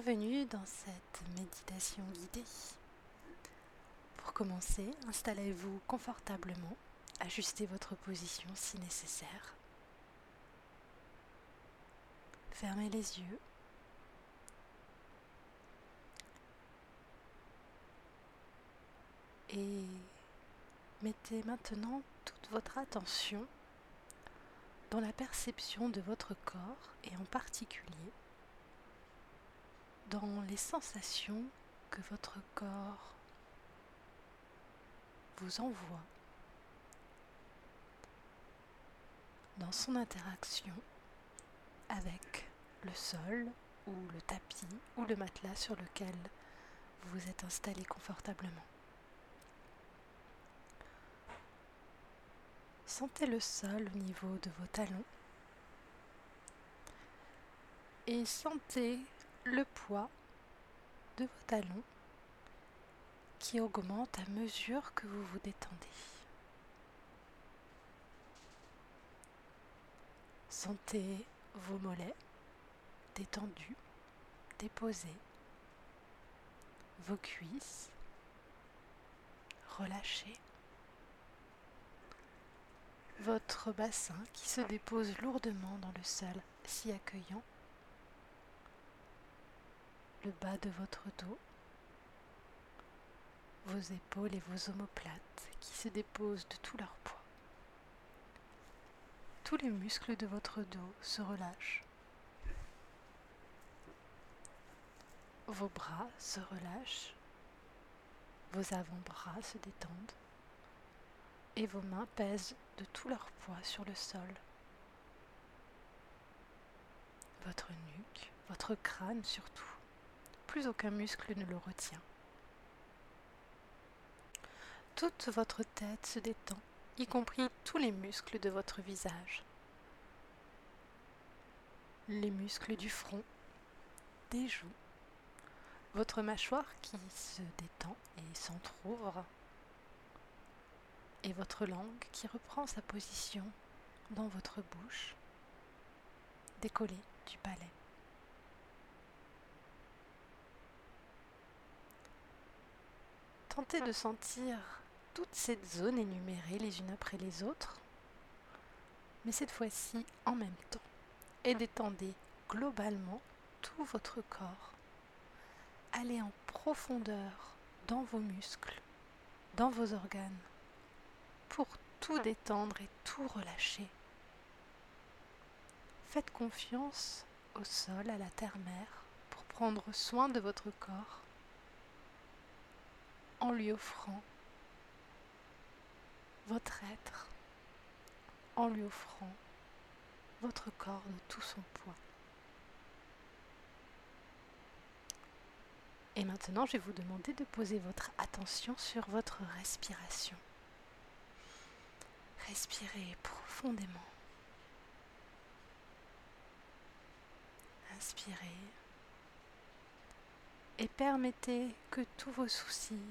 Bienvenue dans cette méditation guidée. Pour commencer, installez-vous confortablement, ajustez votre position si nécessaire. Fermez les yeux. Et mettez maintenant toute votre attention dans la perception de votre corps et en particulier dans les sensations que votre corps vous envoie dans son interaction avec le sol ou le tapis ou le matelas sur lequel vous vous êtes installé confortablement. Sentez le sol au niveau de vos talons et sentez le poids de vos talons qui augmente à mesure que vous vous détendez. Sentez vos mollets détendus, déposés, vos cuisses relâchées, votre bassin qui se dépose lourdement dans le sol si accueillant, le bas de votre dos, vos épaules et vos omoplates qui se déposent de tout leur poids. Tous les muscles de votre dos se relâchent. Vos bras se relâchent, vos avant-bras se détendent et vos mains pèsent de tout leur poids sur le sol. Votre nuque, votre crâne surtout, plus aucun muscle ne le retient. Toute votre tête se détend, y compris tous les muscles de votre visage. Les muscles du front, des joues, votre mâchoire qui se détend et s'entrouvre, et votre langue qui reprend sa position dans votre bouche, décollée du palais. Tentez de sentir toutes ces zones énumérées les unes après les autres, mais cette fois-ci en même temps, et détendez globalement tout votre corps. Allez en profondeur dans vos muscles, dans vos organes, pour tout détendre et tout relâcher. Faites confiance au sol, à la terre-mère, pour prendre soin de votre corps, en lui offrant votre être, en lui offrant votre corps de tout son poids. Et maintenant, je vais vous demander de poser votre attention sur votre respiration. Respirez profondément. Inspirez et permettez que tous vos soucis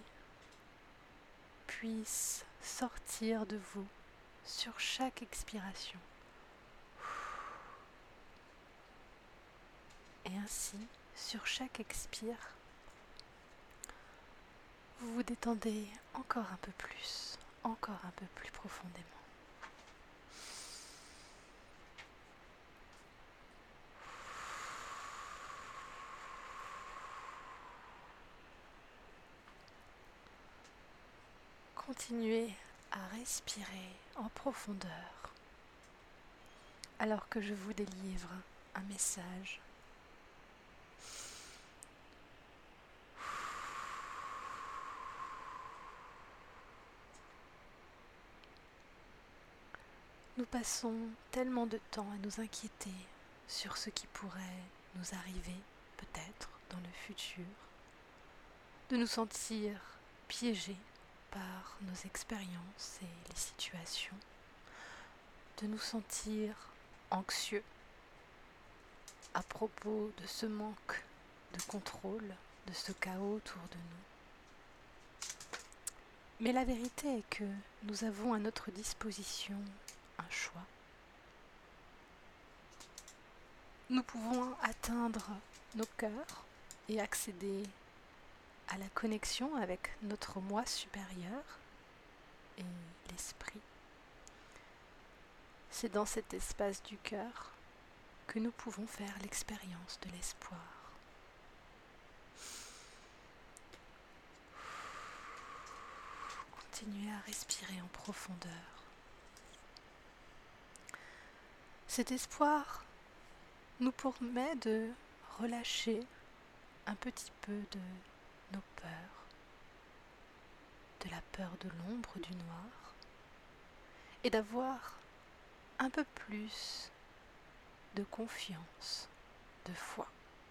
puissent sortir de vous sur chaque expiration. Et ainsi, sur chaque expire, vous vous détendez encore un peu plus profondément. Continuez à respirer en profondeur alors que je vous délivre un message. Nous passons tellement de temps à nous inquiéter sur ce qui pourrait nous arriver, peut-être, dans le futur, de nous sentir piégés par nos expériences et les situations, de nous sentir anxieux à propos de ce manque de contrôle, de ce chaos autour de nous. Mais la vérité est que nous avons à notre disposition un choix. Nous pouvons atteindre nos cœurs et accéder à la connexion avec notre moi supérieur et l'esprit. C'est dans cet espace du cœur que nous pouvons faire l'expérience de l'espoir. Continuez à respirer en profondeur. Cet espoir nous permet de relâcher un petit peu de nos peurs, de la peur de l'ombre, du noir, et d'avoir un peu plus de confiance, de foi.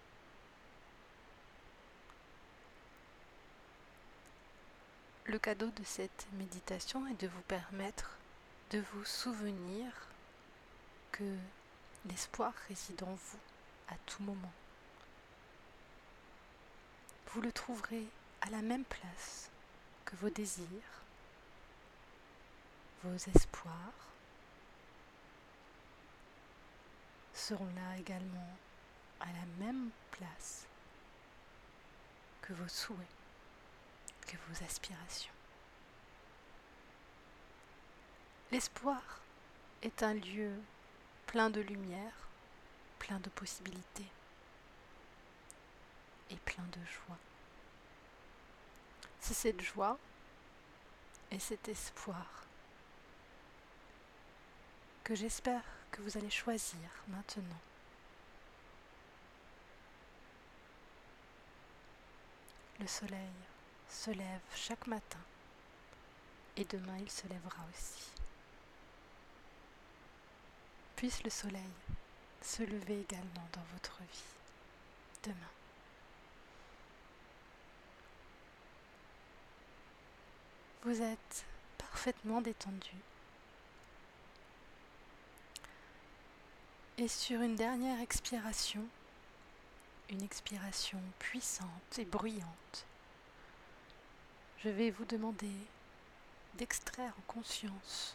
Le cadeau de cette méditation est de vous permettre de vous souvenir que l'espoir réside en vous à tout moment. Vous le trouverez à la même place que vos désirs, vos espoirs seront là également à la même place que vos souhaits, que vos aspirations. L'espoir est un lieu plein de lumière, plein de possibilités et plein de joie. C'est cette joie et cet espoir que j'espère que vous allez choisir maintenant. Le soleil se lève chaque matin et demain il se lèvera aussi. Puisse le soleil se lever également dans votre vie demain. Vous êtes parfaitement détendu. Et sur une dernière expiration, une expiration puissante et bruyante, je vais vous demander d'extraire en conscience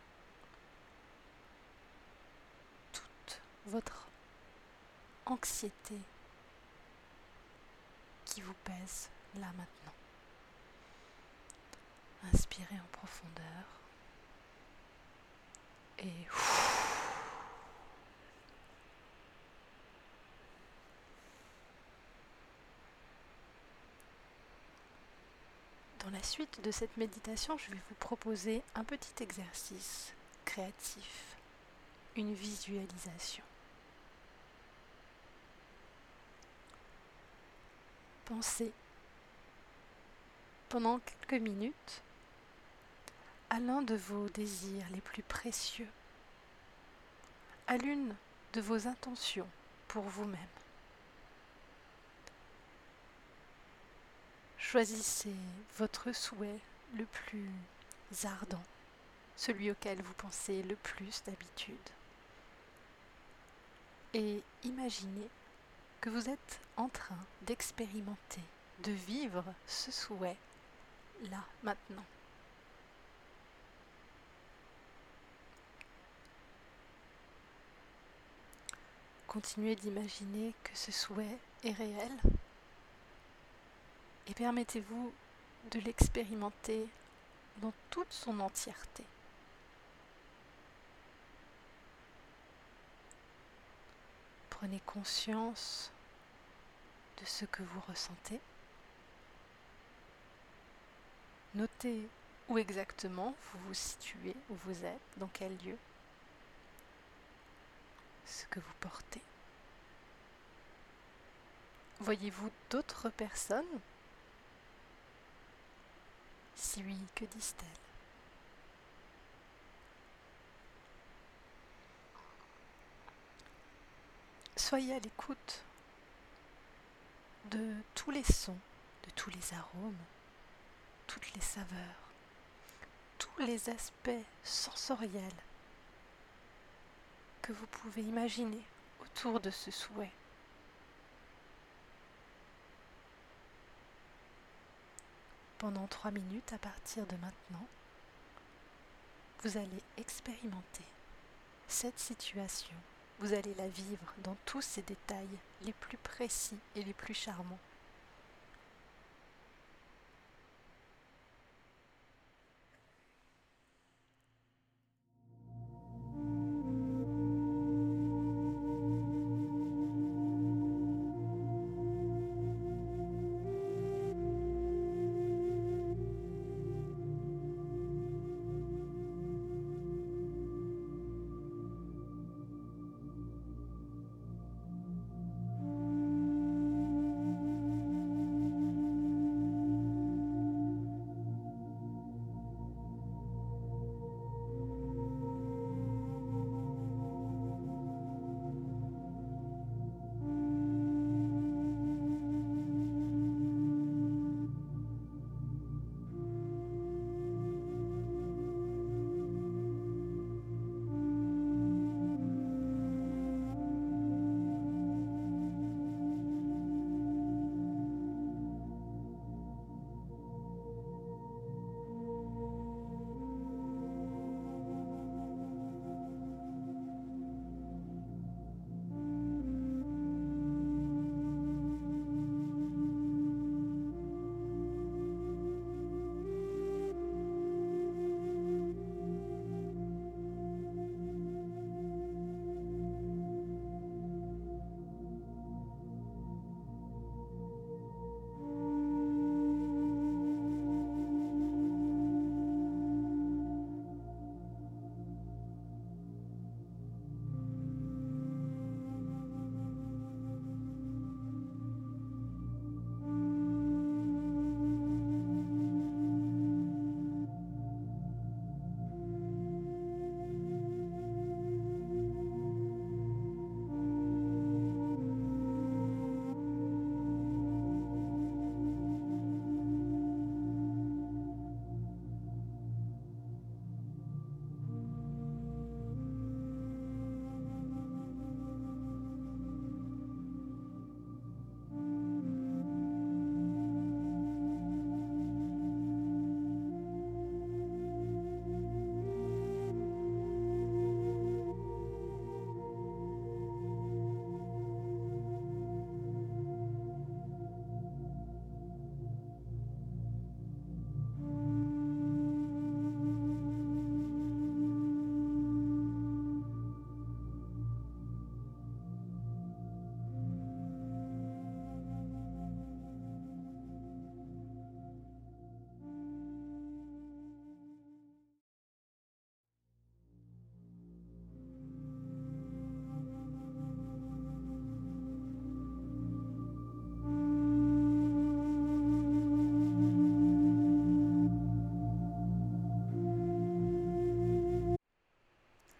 toute votre anxiété qui vous pèse là maintenant. Inspirez en profondeur et dans la suite de cette méditation, je vais vous proposer un petit exercice créatif, une visualisation. Pensez pendant quelques minutes à l'un de vos désirs les plus précieux, à l'une de vos intentions pour vous-même. Choisissez votre souhait le plus ardent, celui auquel vous pensez le plus d'habitude. Et imaginez que vous êtes en train d'expérimenter, de vivre ce souhait là, maintenant. Continuez d'imaginer que ce souhait est réel et permettez-vous de l'expérimenter dans toute son entièreté. Prenez conscience de ce que vous ressentez. Notez où exactement vous vous situez, où vous êtes, dans quel lieu, ce que vous portez. Voyez-vous d'autres personnes? Si oui, que disent-elles? Soyez à l'écoute de tous les sons, de tous les arômes, toutes les saveurs, tous les aspects sensoriels que vous pouvez imaginer autour de ce souhait. Pendant 3 minutes à partir de maintenant, vous allez expérimenter cette situation. Vous allez la vivre dans tous ses détails les plus précis et les plus charmants.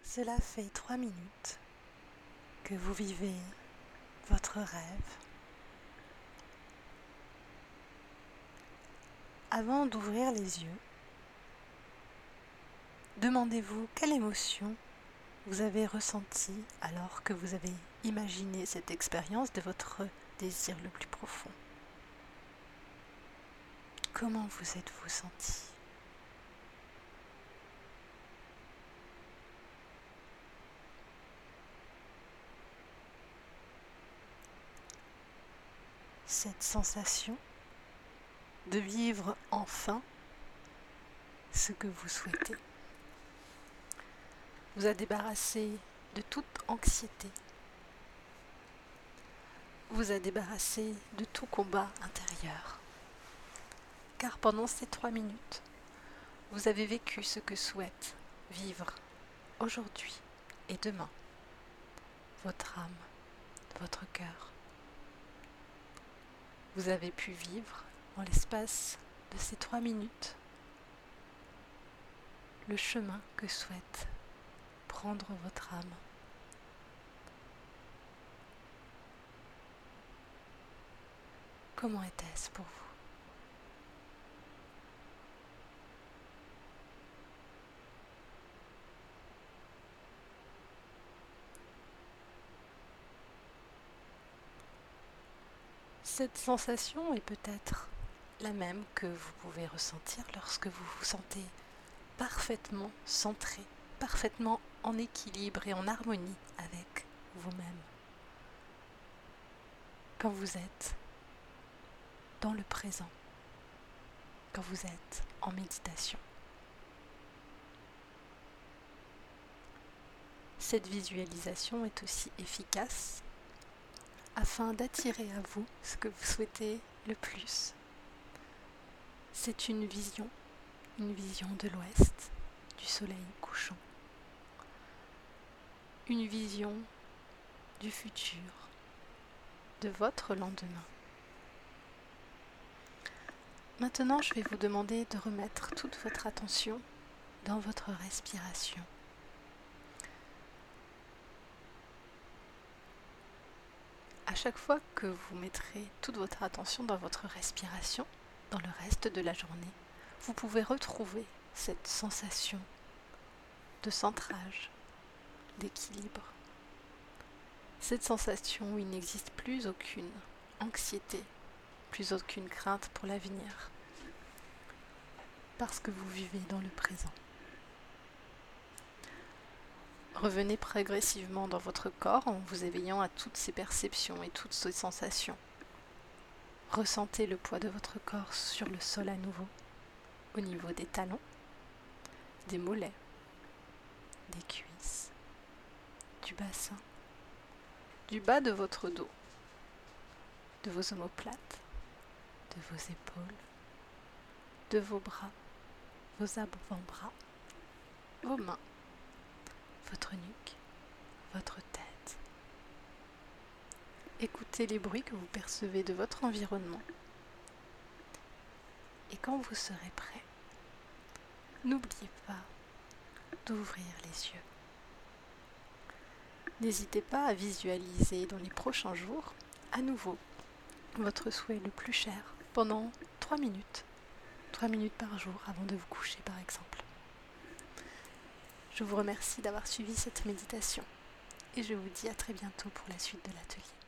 Cela fait 3 minutes que vous vivez votre rêve. Avant d'ouvrir les yeux, demandez-vous quelle émotion vous avez ressentie alors que vous avez imaginé cette expérience de votre désir le plus profond. Comment vous êtes-vous senti ? Cette sensation de vivre enfin ce que vous souhaitez vous a débarrassé de toute anxiété, vous a débarrassé de tout combat intérieur. Car pendant ces 3 minutes, vous avez vécu ce que souhaite vivre aujourd'hui et demain votre âme, votre cœur. Vous avez pu vivre en l'espace de ces 3 minutes le chemin que souhaite prendre votre âme. Comment était-ce pour vous ? Cette sensation est peut-être la même que vous pouvez ressentir lorsque vous vous sentez parfaitement centré, parfaitement en équilibre et en harmonie avec vous-même. Quand vous êtes dans le présent, quand vous êtes en méditation. Cette visualisation est aussi efficace afin d'attirer à vous ce que vous souhaitez le plus. C'est une vision de l'ouest, du soleil couchant, une vision du futur, de votre lendemain. Maintenant, je vais vous demander de remettre toute votre attention dans votre respiration. À chaque fois que vous mettrez toute votre attention dans votre respiration, dans le reste de la journée, vous pouvez retrouver cette sensation de centrage, d'équilibre. Cette sensation où il n'existe plus aucune anxiété, plus aucune crainte pour l'avenir, parce que vous vivez dans le présent. Revenez progressivement dans votre corps en vous éveillant à toutes ces perceptions et toutes ces sensations. Ressentez le poids de votre corps sur le sol à nouveau, au niveau des talons, des mollets, des cuisses, du bassin, du bas de votre dos, de vos omoplates, de vos épaules, de vos bras, vos avant-bras, vos mains, votre nuque, votre tête. Écoutez les bruits que vous percevez de votre environnement. Et quand vous serez prêt, n'oubliez pas d'ouvrir les yeux. N'hésitez pas à visualiser dans les prochains jours, à nouveau, votre souhait le plus cher pendant 3 minutes. 3 minutes par jour avant de vous coucher par exemple. Je vous remercie d'avoir suivi cette méditation et je vous dis à très bientôt pour la suite de l'atelier.